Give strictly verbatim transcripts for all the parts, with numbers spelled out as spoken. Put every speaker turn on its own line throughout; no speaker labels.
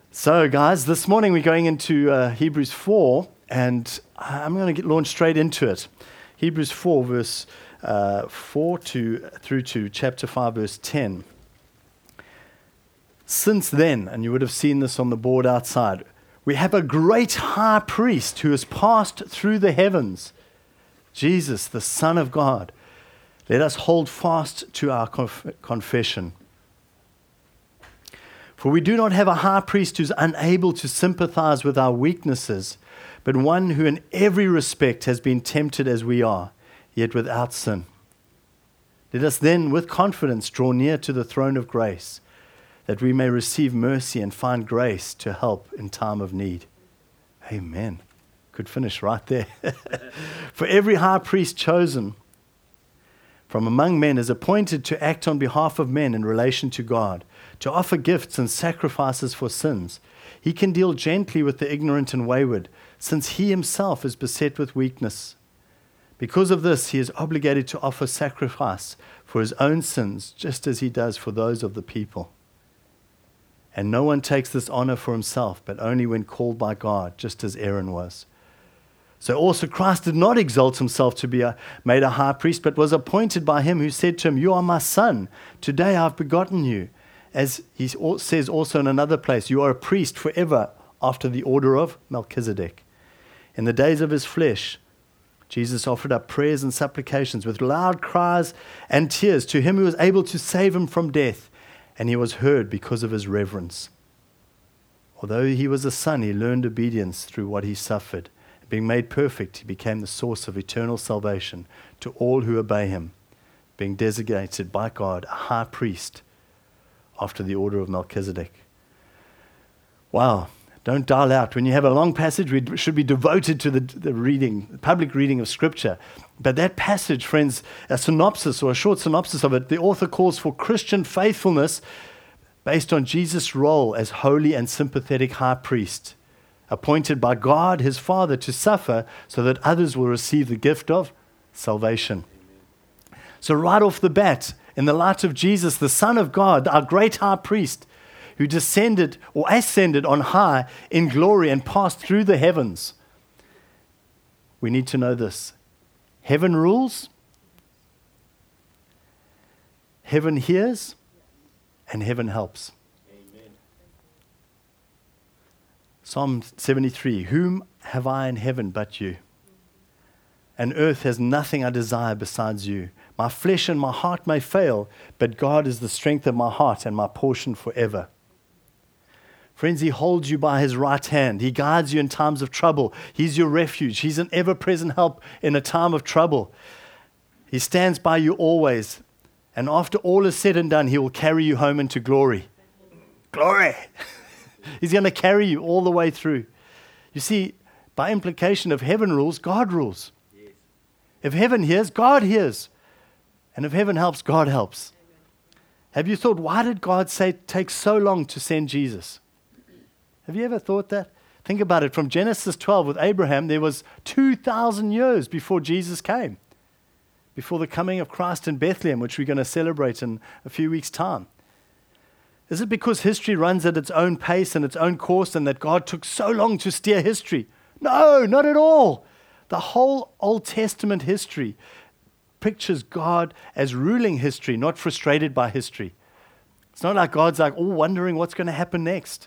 So, guys, this morning we're going into uh, Hebrews four, and I'm going to get launched straight into it. Hebrews four, verse uh, four to through to chapter five, verse ten. Since then, and you would have seen this on the board outside, we have a great high priest who has passed through the heavens, Jesus, the Son of God. Let us hold fast to our conf- confession. For we do not have a high priest who's unable to sympathize with our weaknesses, but one who in every respect has been tempted as we are, yet without sin. Let us then with confidence draw near to the throne of grace, that we may receive mercy and find grace to help in time of need. Amen. Could finish right there. For every high priest chosen from among men is appointed to act on behalf of men in relation to God, to offer gifts and sacrifices for sins. He can deal gently with the ignorant and wayward, since he himself is beset with weakness. Because of this, he is obligated to offer sacrifice for his own sins, just as he does for those of the people. And no one takes this honor for himself, but only when called by God, just as Aaron was. So also Christ did not exalt himself to be a, made a high priest, but was appointed by him who said to him, "You are my son. Today I've begotten you." As he says also in another place, "You are a priest forever after the order of Melchizedek." In the days of his flesh, Jesus offered up prayers and supplications with loud cries and tears to him who was able to save him from death, and he was heard because of his reverence. Although he was a son, he learned obedience through what he suffered. Being made perfect, he became the source of eternal salvation to all who obey him, being designated by God a high priest after the order of Melchizedek. Wow, don't dial out. When you have a long passage, we should be devoted to the, the reading, the public reading of Scripture. But that passage, friends, a synopsis or a short synopsis of it, the author calls for Christian faithfulness based on Jesus' role as holy and sympathetic high priest, appointed by God, his Father, to suffer so that others will receive the gift of salvation. Amen. So right off the bat, in the light of Jesus, the Son of God, our great high priest, who descended or ascended on high in glory and passed through the heavens, we need to know this. Heaven rules, heaven hears, and heaven helps. Psalm seventy-three, "Whom have I in heaven but you? And earth has nothing I desire besides you. My flesh and my heart may fail, but God is the strength of my heart and my portion forever." Friends, he holds you by his right hand. He guides you in times of trouble. He's your refuge. He's an ever-present help in a time of trouble. He stands by you always. And after all is said and done, he will carry you home into glory. Glory! He's going to carry you all the way through. You see, by implication, if heaven rules, God rules. Yes. If heaven hears, God hears. And if heaven helps, God helps. Amen. Have you thought, why did God say take so long to send Jesus? Have you ever thought that? Think about it. From Genesis twelve with Abraham, there was two thousand years before Jesus came, before the coming of Christ in Bethlehem, which we're going to celebrate in a few weeks' time. Is it because history runs at its own pace and its own course and that God took so long to steer history? No, not at all. The whole Old Testament history pictures God as ruling history, not frustrated by history. It's not like God's like, oh, wondering what's going to happen next.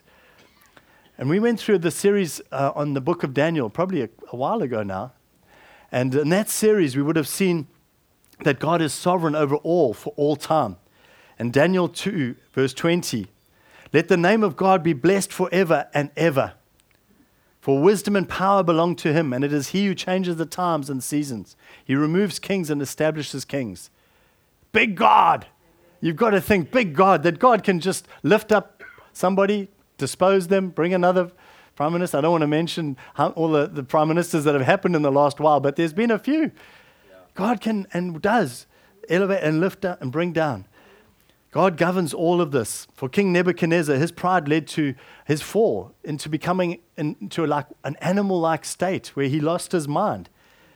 And we went through the series uh, on the book of Daniel probably a, a while ago now. And in that series, we would have seen that God is sovereign over all for all time. And Daniel two, verse twenty, "Let the name of God be blessed forever and ever. For wisdom and power belong to him, and it is he who changes the times and seasons. He removes kings and establishes kings." Big God. You've got to think, big God, that God can just lift up somebody, dispose them, bring another prime minister. I don't want to mention how, all the, the prime ministers that have happened in the last while, but there's been a few. Yeah. God can and does elevate and lift up and bring down. God governs all of this. For King Nebuchadnezzar, his pride led to his fall into becoming into like an animal-like state where he lost his mind.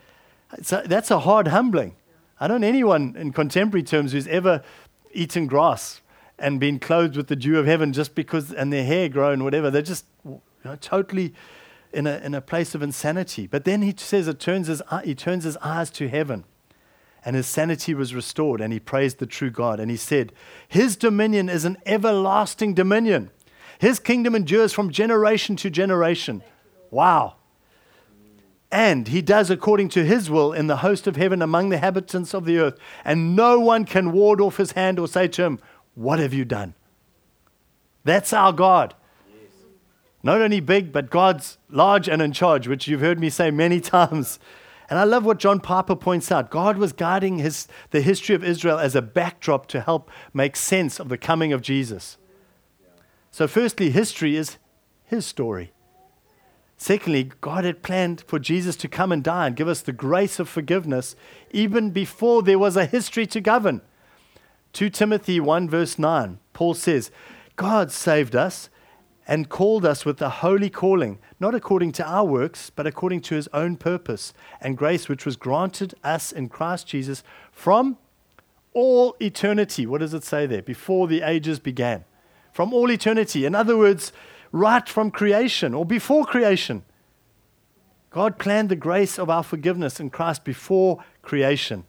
So that's a hard humbling. I don't know anyone in contemporary terms who's ever eaten grass and been clothed with the dew of heaven just because, and their hair grown, whatever. They're just you know, totally in a in a place of insanity. But then he says it turns his he turns his eyes to heaven, and his sanity was restored, and he praised the true God. And he said, his dominion is an everlasting dominion. His kingdom endures from generation to generation. Wow. And he does according to his will in the host of heaven among the inhabitants of the earth. And no one can ward off his hand or say to him, what have you done? That's our God. Yes. Not only big, but God's large and in charge, which you've heard me say many times. And I love what John Piper points out. God was guiding his, the history of Israel as a backdrop to help make sense of the coming of Jesus. So firstly, history is his story. Secondly, God had planned for Jesus to come and die and give us the grace of forgiveness even before there was a history to govern. Second Timothy one verse nine, Paul says, God saved us and called us with a holy calling, not according to our works, but according to his own purpose and grace, which was granted us in Christ Jesus from all eternity. What does it say there? Before the ages began. From all eternity. In other words, right from creation or before creation. God planned the grace of our forgiveness in Christ before creation.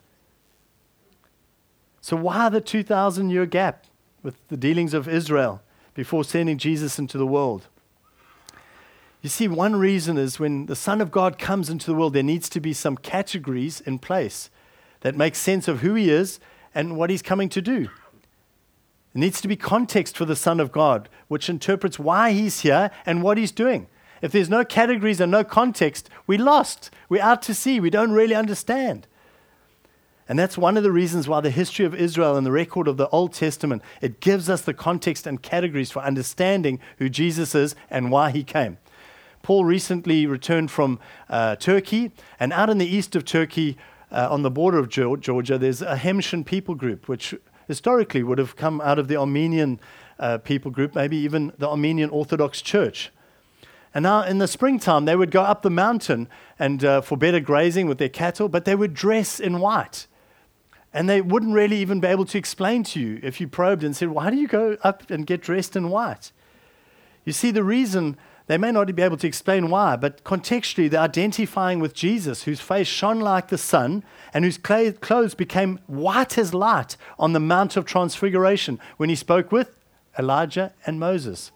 So why the two thousand year gap with the dealings of Israel before sending Jesus into the world? You see, one reason is when the Son of God comes into the world, there needs to be some categories in place that make sense of who he is and what he's coming to do. There needs to be context for the Son of God, which interprets why he's here and what he's doing. If there's no categories and no context, we're lost. We're out to sea. We don't really understand. And that's one of the reasons why the history of Israel and the record of the Old Testament, it gives us the context and categories for understanding who Jesus is and why he came. Paul recently returned from uh, Turkey, and out in the east of Turkey, uh, on the border of Georgia, there's a Hemshin people group, which historically would have come out of the Armenian uh, people group, maybe even the Armenian Orthodox Church. And now in the springtime, they would go up the mountain and uh, for better grazing with their cattle, but they would dress in white. And they wouldn't really even be able to explain to you if you probed and said, why do you go up and get dressed in white? You see, the reason, they may not be able to explain why, but contextually, they're identifying with Jesus, whose face shone like the sun and whose clothes became white as light on the Mount of Transfiguration when he spoke with Elijah and Moses,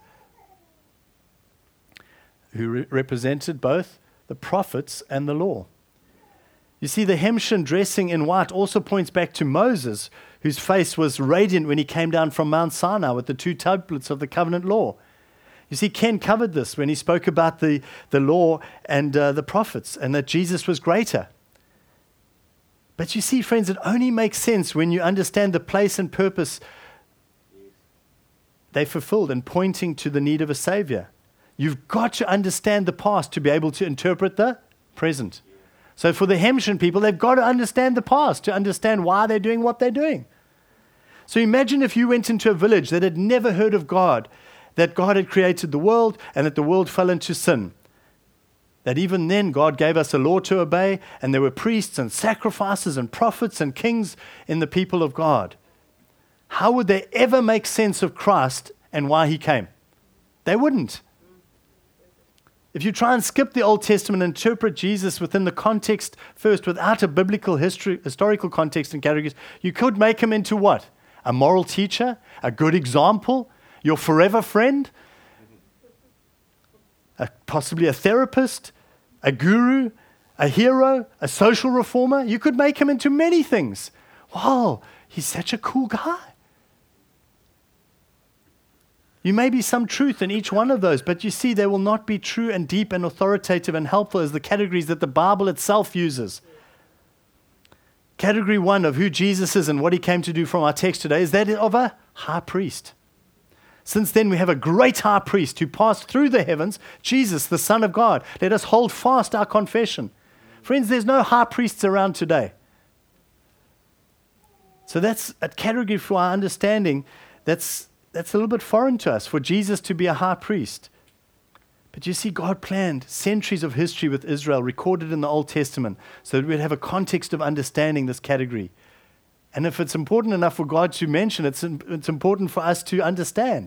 who re- represented both the prophets and the law. You see, the Hemshin dressing in white also points back to Moses, whose face was radiant when he came down from Mount Sinai with the two tablets of the covenant law. You see, Ken covered this when he spoke about the, the law and uh, the prophets, and that Jesus was greater. But you see, friends, it only makes sense when you understand the place and purpose they fulfilled in pointing to the need of a Savior. You've got to understand the past to be able to interpret the present. So for the Hemshin people, they've got to understand the past to understand why they're doing what they're doing. So imagine if you went into a village that had never heard of God, that God had created the world and that the world fell into sin. That even then God gave us a law to obey, and there were priests and sacrifices and prophets and kings in the people of God. How would they ever make sense of Christ and why he came? They wouldn't. If you try and skip the Old Testament and interpret Jesus within the context first, without a biblical history, historical context and categories, you could make him into what? A moral teacher, a good example, your forever friend, a, possibly a therapist, a guru, a hero, a social reformer. You could make him into many things. Wow, he's such a cool guy. You may be some truth in each one of those, but you see, they will not be true and deep and authoritative and helpful as the categories that the Bible itself uses. Category one of who Jesus is and what he came to do from our text today is that of a high priest. Since then, we have a great high priest who passed through the heavens, Jesus, the Son of God. Let us hold fast our confession. Friends, there's no high priests around today. So that's a category for our understanding that's That's a little bit foreign to us, for Jesus to be a high priest. But you see, God planned centuries of history with Israel recorded in the Old Testament so that we'd have a context of understanding this category. And if it's important enough for God to mention, it's, it's important for us to understand.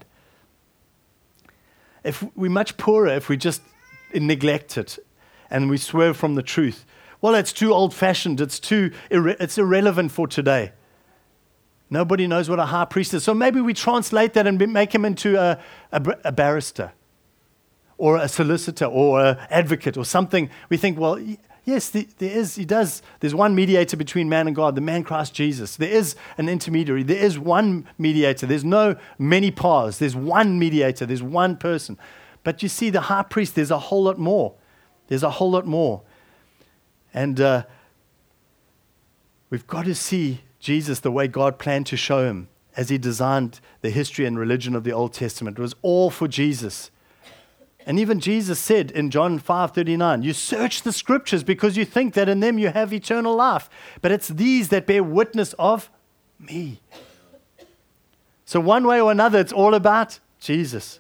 If we're much poorer if we just neglect it and we swerve from the truth. Well, it's too old-fashioned. It's too irre- it's irrelevant for today. Nobody knows what a high priest is. So maybe we translate that and make him into a, a, a barrister or a solicitor or an advocate or something. We think, well, yes, the, there is, he does. There's one mediator between man and God, the man Christ Jesus. There is an intermediary. There is one mediator. There's no many paths. There's one mediator. There's one person. But you see, the high priest, there's a whole lot more. There's a whole lot more. And uh, we've got to see Jesus the way God planned to show him as he designed the history and religion of the Old Testament. It was all for Jesus. And even Jesus said in John five thirty-nine, you search the scriptures because you think that in them you have eternal life. But it's these that bear witness of me. So one way or another, it's all about Jesus.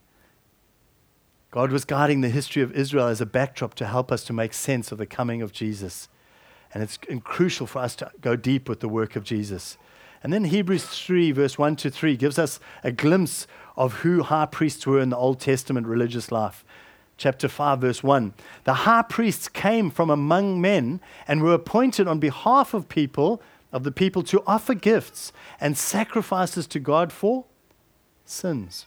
God was guiding the history of Israel as a backdrop to help us to make sense of the coming of Jesus. And it's crucial for us to go deep with the work of Jesus. And then Hebrews three, verse one to three, gives us a glimpse of who high priests were in the Old Testament religious life. Chapter five, verse one. The high priests came from among men and were appointed on behalf of people, of the people, to offer gifts and sacrifices to God for sins.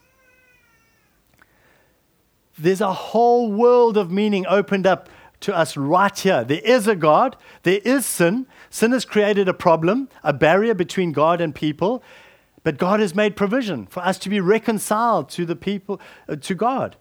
There's a whole world of meaning opened up to us right here. There is a God. There is sin. Sin has created a problem, a barrier between God and people. But God has made provision for us to be reconciled to the people, uh, to God.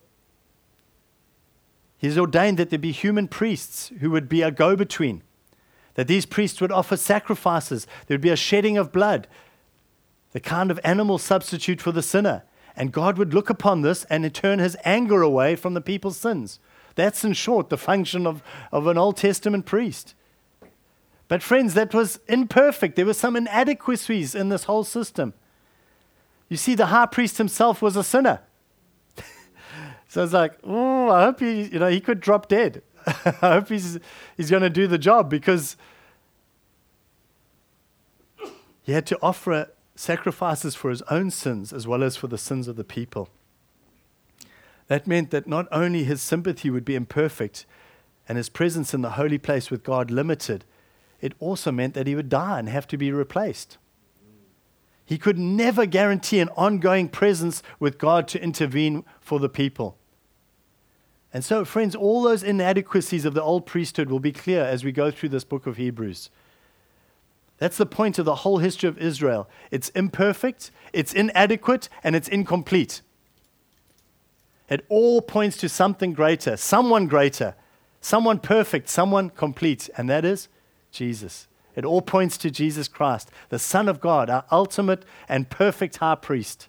He's ordained that there be human priests who would be a go-between. That these priests would offer sacrifices. There would be a shedding of blood. The kind of animal substitute for the sinner. And God would look upon this and turn his anger away from the people's sins. That's, in short, the function of, of an Old Testament priest. But friends, that was imperfect. There were some inadequacies in this whole system. You see, the high priest himself was a sinner. So it's like, oh, I hope he, you know, he could drop dead. I hope he's, he's going to do the job, because he had to offer sacrifices for his own sins as well as for the sins of the people. That meant that not only his sympathy would be imperfect and his presence in the holy place with God limited, it also meant that he would die and have to be replaced. He could never guarantee an ongoing presence with God to intervene for the people. And so, friends, all those inadequacies of the old priesthood will be clear as we go through this book of Hebrews. That's the point of the whole history of Israel. It's imperfect, it's inadequate, and it's incomplete. It all points to something greater, someone greater, someone perfect, someone complete, and that is Jesus. It all points to Jesus Christ, the Son of God, our ultimate and perfect high priest.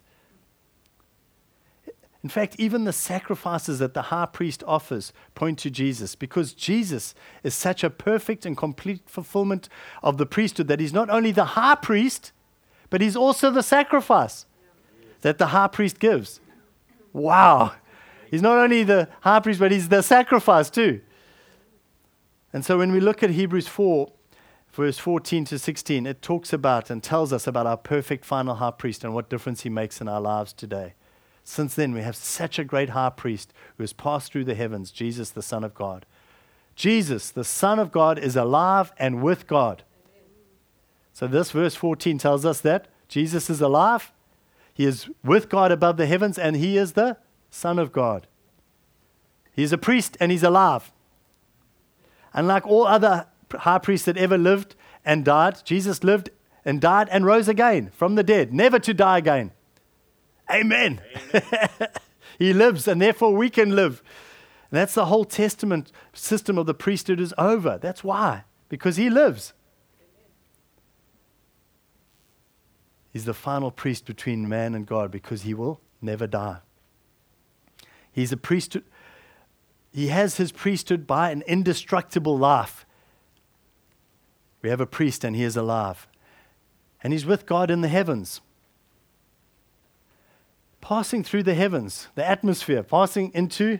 In fact, even the sacrifices that the high priest offers point to Jesus, because Jesus is such a perfect and complete fulfillment of the priesthood that he's not only the high priest, but he's also the sacrifice that the high priest gives. Wow. He's not only the high priest, but he's the sacrifice too. And so when we look at Hebrews four, verse fourteen to sixteen, it talks about and tells us about our perfect final high priest and what difference he makes in our lives today. Since then, we have such a great high priest who has passed through the heavens, Jesus, the Son of God. Jesus, the Son of God, is alive and with God. So this verse fourteen tells us that Jesus is alive, he is with God above the heavens, and he is the Son of God. He's a priest and he's alive. Unlike all other high priests that ever lived and died, Jesus lived and died and rose again from the dead, never to die again. Amen. Amen. He lives, and therefore we can live. And that's the whole Testament system of the priesthood is over. That's why, because he lives. Amen. He's the final priest between man and God, because he will never die. He's a priesthood. He has his priesthood by an indestructible life. We have a priest and he is alive. And he's with God in the heavens. Passing through the heavens, the atmosphere, passing into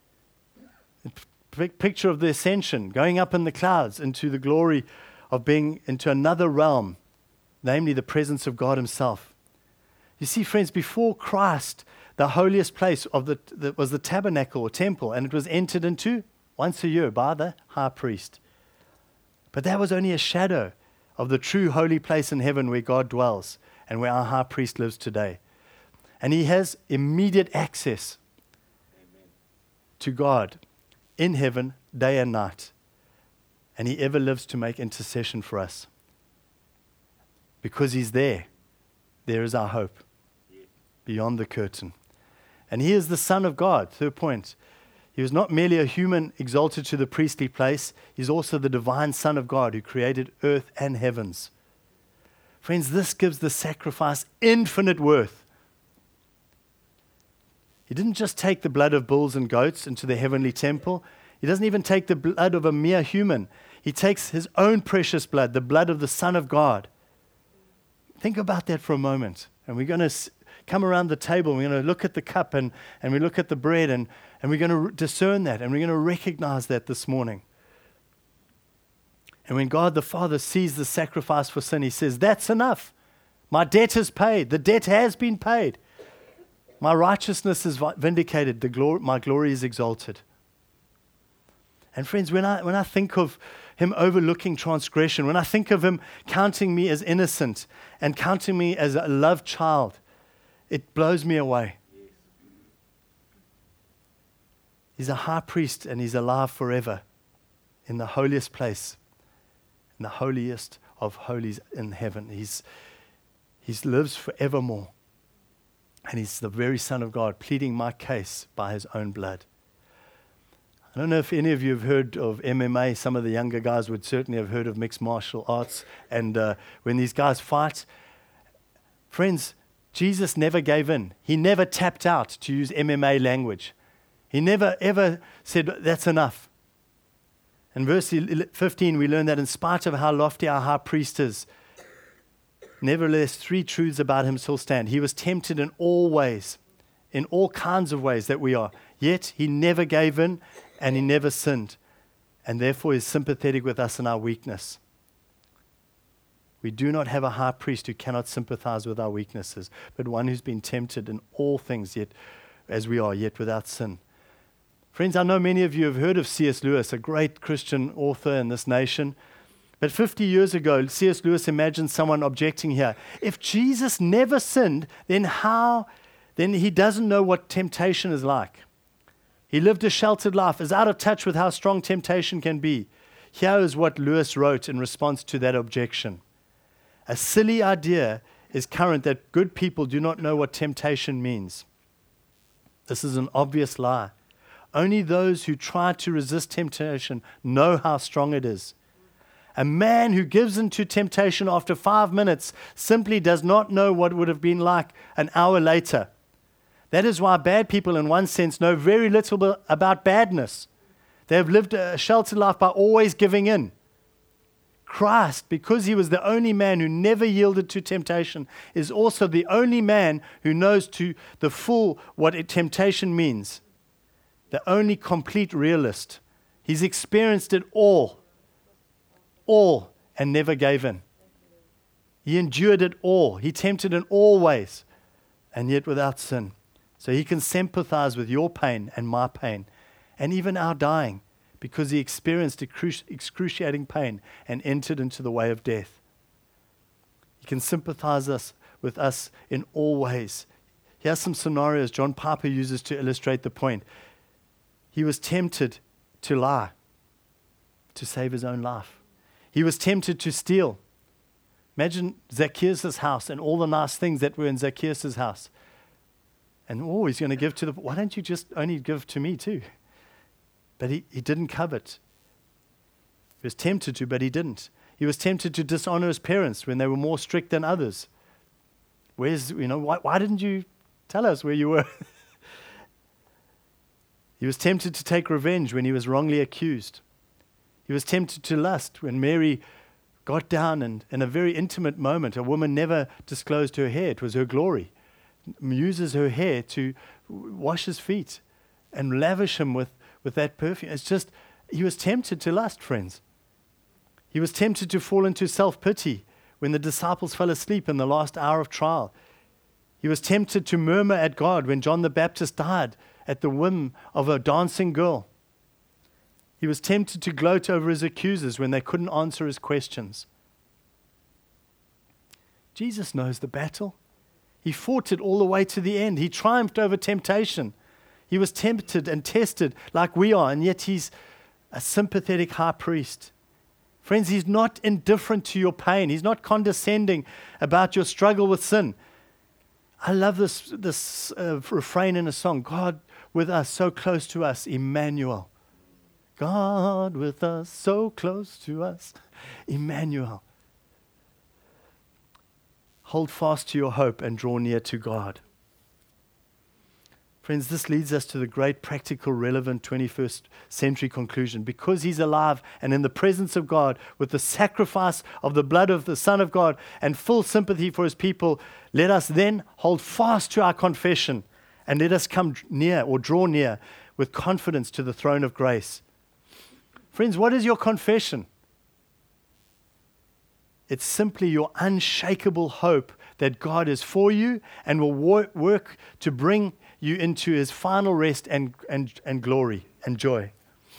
a picture of the ascension, going up in the clouds into the glory of being into another realm namely the presence of God himself. You see, friends, before Christ, the holiest place of the, the was the tabernacle or temple, and it was entered into once a year by the high priest. But that was only a shadow of the true holy place in heaven where God dwells and where our high priest lives today. And he has immediate access Amen. To God in heaven day and night. And he ever lives to make intercession for us. Because he's there, there is our hope beyond the curtain. And he is the Son of God. Third point. He was not merely a human exalted to the priestly place. He's also the divine Son of God who created earth and heavens. Friends, this gives the sacrifice infinite worth. He didn't just take the blood of bulls and goats into the heavenly temple. He doesn't even take the blood of a mere human. He takes his own precious blood, the blood of the Son of God. Think about that for a moment. And we're going to come around the table, and we're going to look at the cup, and, and we look at the bread, and, and we're going to discern that, and we're going to recognize that this morning. And when God the Father sees the sacrifice for sin, he says, that's enough. My debt is paid. The debt has been paid. My righteousness is vindicated. The glory, my glory is exalted. And friends, when I when I think of him overlooking transgression, when I think of him counting me as innocent and counting me as a loved child, it blows me away. Yes. He's a high priest and he's alive forever in the holiest place, in the holiest of holies in heaven. He's He lives forevermore. And he's the very Son of God, pleading my case by his own blood. I don't know if any of you have heard of M M A. Some of the younger guys would certainly have heard of mixed martial arts. And uh, when these guys fight, friends, Jesus never gave in. He never tapped out, to use M M A language. He never, ever said, that's enough. In verse fifteen, we learn that in spite of how lofty our high priest is, nevertheless, three truths about him still stand. He was tempted in all ways, in all kinds of ways that we are. Yet he never gave in and he never sinned. And therefore is sympathetic with us in our weakness. We do not have a high priest who cannot sympathize with our weaknesses, but one who's been tempted in all things yet as we are, yet without sin. Friends, I know many of you have heard of C S Lewis, a great Christian author in this nation. But fifty years ago, C S Lewis imagined someone objecting here. If Jesus never sinned, then how, then he doesn't know what temptation is like. He lived a sheltered life, is out of touch with how strong temptation can be. Here is what Lewis wrote in response to that objection. A silly idea is current that good people do not know what temptation means. This is an obvious lie. Only those who try to resist temptation know how strong it is. A man who gives in to temptation after five minutes simply does not know what it would have been like an hour later. That is why bad people, in one sense, know very little about badness. They have lived a sheltered life by always giving in. Christ, because he was the only man who never yielded to temptation, is also the only man who knows to the full what it, temptation means. The only complete realist. He's experienced it all. All, and never gave in. He endured it all. He tempted in all ways, and yet without sin. So he can sympathize with your pain and my pain, and even our dying, because he experienced excruciating pain and entered into the way of death. He can sympathize us with us in all ways. Here's some scenarios John Piper uses to illustrate the point. He was tempted to lie, to save his own life. He was tempted to steal. Imagine Zacchaeus' house and all the nice things that were in Zacchaeus' house. And oh, he's going to give to the... Why don't you just only give to me too? But he, he didn't covet. He was tempted to, but he didn't. He was tempted to dishonor his parents when they were more strict than others. Where's, you know, why, why didn't you tell us where you were? He was tempted to take revenge when he was wrongly accused. He was tempted to lust when Mary got down and in a very intimate moment, a woman never disclosed her hair. It was her glory. Uses her hair to wash his feet and lavish him with, with that perfume. It's just, he was tempted to lust, friends. He was tempted to fall into self-pity when the disciples fell asleep in the last hour of trial. He was tempted to murmur at God when John the Baptist died at the whim of a dancing girl. He was tempted to gloat over his accusers when they couldn't answer his questions. Jesus knows the battle. He fought it all the way to the end. He triumphed over temptation. He was tempted and tested like we are, and yet he's a sympathetic high priest. Friends, he's not indifferent to your pain. He's not condescending about your struggle with sin. I love this, this uh, refrain in a song, God with us, so close to us, Emmanuel. God with us, so close to us, Emmanuel. Hold fast to your hope and draw near to God. Friends, this leads us to the great practical, relevant twenty-first century conclusion. Because he's alive and in the presence of God, with the sacrifice of the blood of the Son of God and full sympathy for his people, let us then hold fast to our confession and let us come near or draw near with confidence to the throne of grace. Friends, what is your confession? It's simply your unshakable hope that God is for you and will wor- work to bring you into his final rest and, and, and glory and joy.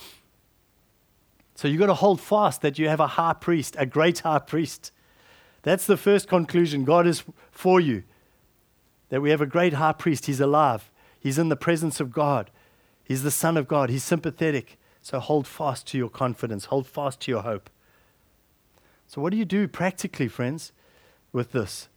So you've got to hold fast that you have a high priest, a great high priest. That's the first conclusion. God is for you. That we have a great high priest. He's alive. He's in the presence of God. He's the Son of God. He's sympathetic. So hold fast to your confidence. Hold fast to your hope. So what do you do practically, friends, with this?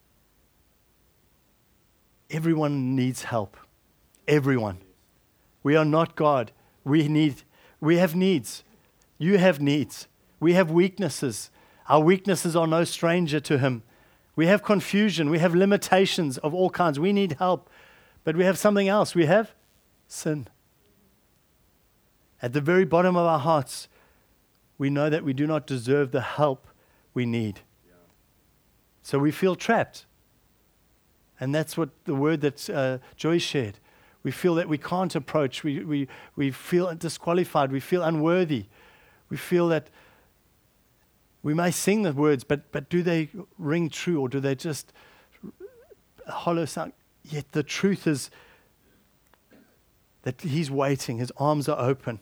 Everyone needs help. Everyone. We are not God. We need, we have needs. You have needs. We have weaknesses. Our weaknesses are no stranger to him. We have confusion. We have limitations of all kinds. We need help. But we have something else. We have sin. At the very bottom of our hearts, we know that we do not deserve the help we need. Yeah. So we feel trapped. And that's what the word that uh, Joy shared. We feel that we can't approach. We, we, we feel disqualified. We feel unworthy. We feel that we may sing the words, but, but do they ring true, or do they just hollow sound? Yet the truth is that he's waiting. His arms are open.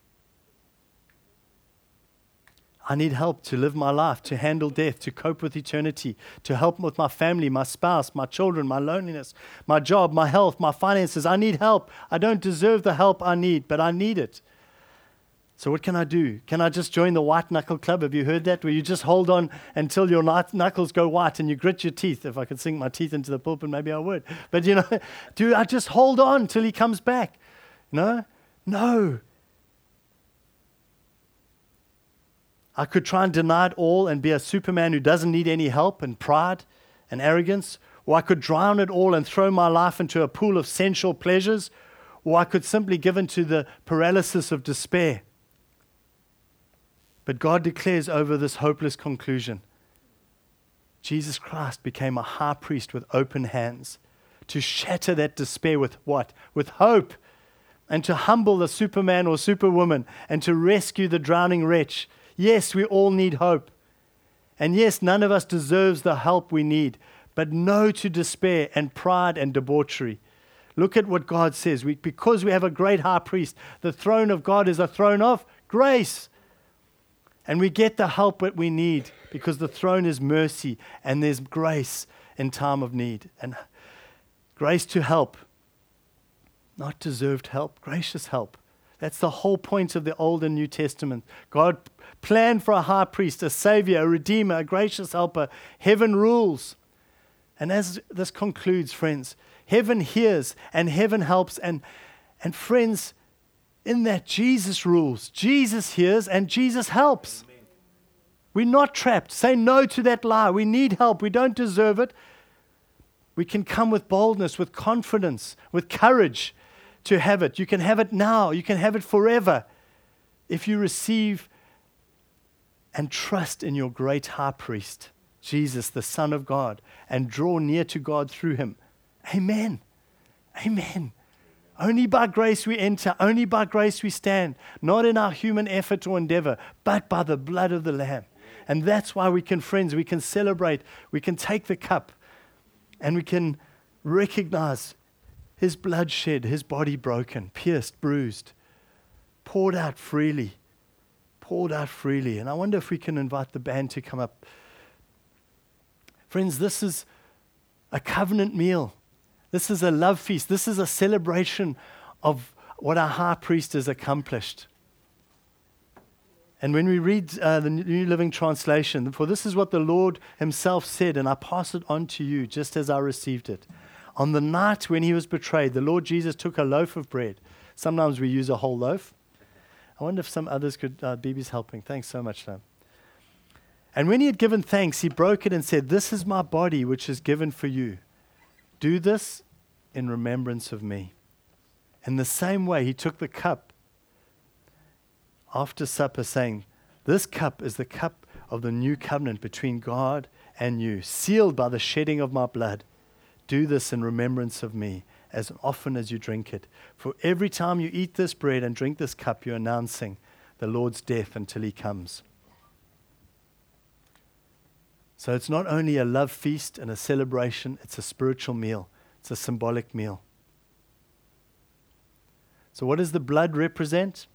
I need help to live my life, to handle death, to cope with eternity, to help with my family, my spouse, my children, my loneliness, my job, my health, my finances. I need help. I don't deserve the help I need, but I need it. So what can I do? Can I just join the white knuckle club? Have you heard that? Where you just hold on until your knuckles go white and you grit your teeth. If I could sink my teeth into the pulpit, maybe I would. But you know, do I just hold on till he comes back? No? No. I could try and deny it all and be a Superman who doesn't need any help and pride and arrogance. Or I could drown it all and throw my life into a pool of sensual pleasures. Or I could simply give into the paralysis of despair. But God declares over this hopeless conclusion, Jesus Christ became a high priest with open hands to shatter that despair with what? With hope. And to humble the Superman or Superwoman and to rescue the drowning wretch. Yes, we all need hope. And yes, none of us deserves the help we need. But no to despair and pride and debauchery. Look at what God says. We, because we have a great high priest, the throne of God is a throne of grace. And we get the help that we need because the throne is mercy and there's grace in time of need. And grace to help. Not deserved help, gracious help. That's the whole point of the Old and New Testament. God planned for a high priest, a savior, a redeemer, a gracious helper. Heaven rules. And as this concludes, friends, heaven hears and heaven helps. And, and friends, in that Jesus rules, Jesus hears and Jesus helps. Amen. We're not trapped. Say no to that lie. We need help. We don't deserve it. We can come with boldness, with confidence, with courage to have it. You can have it now. You can have it forever if you receive and trust in your great high priest, Jesus, the Son of God, and draw near to God through him. Amen. Amen. Only by grace we enter. Only by grace we stand. Not in our human effort or endeavor, but by the blood of the Lamb. And that's why we can, friends, we can celebrate. We can take the cup and we can recognize his blood shed, his body broken, pierced, bruised, poured out freely, poured out freely. And I wonder if we can invite the band to come up. Friends, this is a covenant meal. This is a love feast. This is a celebration of what our high priest has accomplished. And when we read uh, the New Living Translation, for this is what the Lord himself said, and I pass it on to you just as I received it. On the night when he was betrayed, the Lord Jesus took a loaf of bread. Sometimes we use a whole loaf. I wonder if some others could, uh, Bibi's helping. Thanks so much, Sam. And when he had given thanks, he broke it and said, this is my body which is given for you. Do this in remembrance of me. In the same way, he took the cup after supper, saying, this cup is the cup of the new covenant between God and you, sealed by the shedding of my blood. Do this in remembrance of me, as often as you drink it. For every time you eat this bread and drink this cup, you're announcing the Lord's death until he comes. So it's not only a love feast and a celebration, it's a spiritual meal. It's a symbolic meal. So what does the blood represent?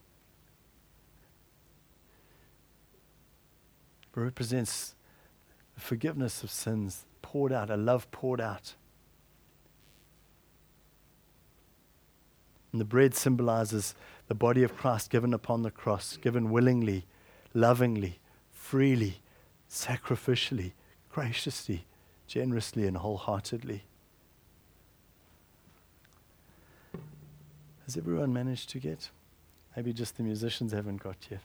It represents the forgiveness of sins poured out, a love poured out. And the bread symbolizes the body of Christ given upon the cross, given willingly, lovingly, freely, sacrificially, graciously, generously, and wholeheartedly. Has everyone managed to get? Maybe just the musicians haven't got yet.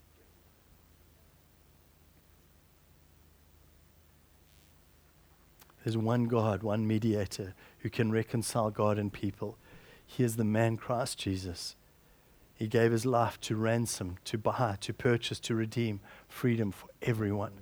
There's one God, one mediator who can reconcile God and people. He is the man Christ Jesus. He gave his life to ransom, to buy, to purchase, to redeem freedom for everyone.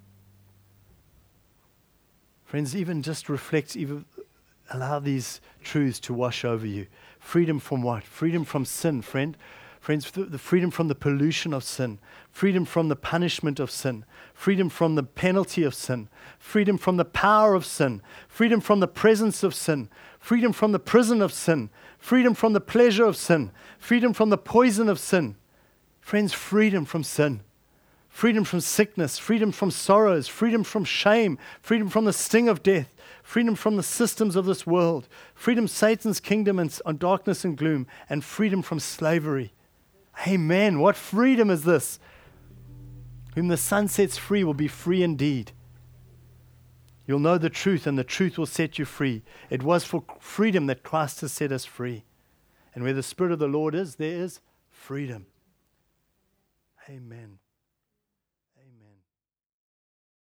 Friends, even just reflect, even allow these truths to wash over you. Freedom from what? Freedom from sin, friend. Friends, the freedom from the pollution of sin, freedom from the punishment of sin, freedom from the penalty of sin, freedom from the power of sin, freedom from the presence of sin, freedom from the prison of sin, freedom from the pleasure of sin, freedom from the poison of sin. Friends, freedom from sin, freedom from sickness, freedom from sorrows, freedom from shame, freedom from the sting of death, freedom from the systems of this world, freedom from Satan's kingdom and on darkness and gloom, and freedom from slavery. Amen. What freedom is this? Whom the Son sets free will be free indeed. You'll know the truth, and the truth will set you free. It was for freedom that Christ has set us free. And where the Spirit of the Lord is, there is freedom. Amen.